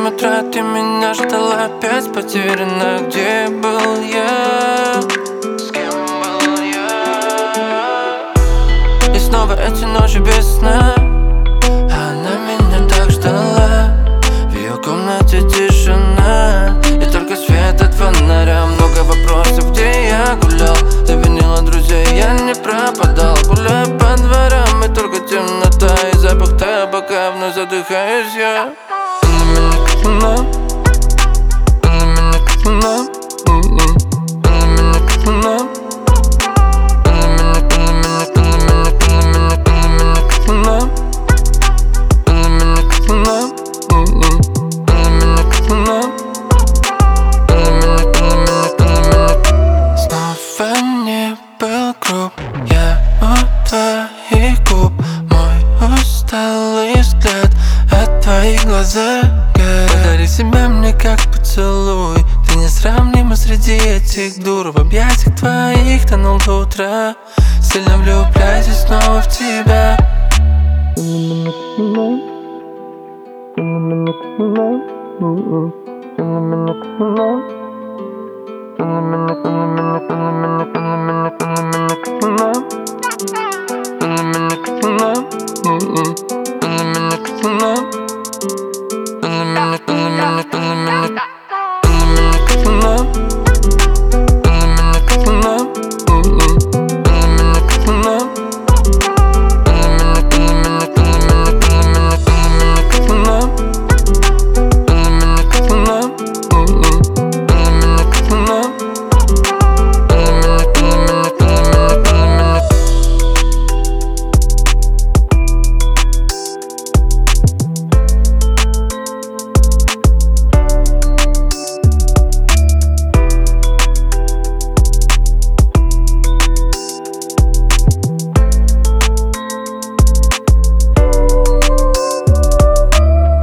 утра ты меня ждала, опять потеряна. Где был я? С кем был я? И снова эти ночи без сна. Она меня так ждала. В ее комнате тишина и только свет от фонаря. Много вопросов, где я гулял. Завинила друзей, я не пропадал. Гуляю по дворам и только темнота и запах табака. Вновь задыхаюсь я. Она меня как луна. Она меня как луна. Она меня как луна. Она меня как луна. Она меня как луна. Она меня как луна. Снова не был груб. Я у твоих губ. Мой усталый взгляд от твоих глаза горят. Подари себя мне как поцелуй. Ты несравнима среди этих дур. В объятиях твоих тонул до утра. Сильно влюбляйся снова в тебя. Она меня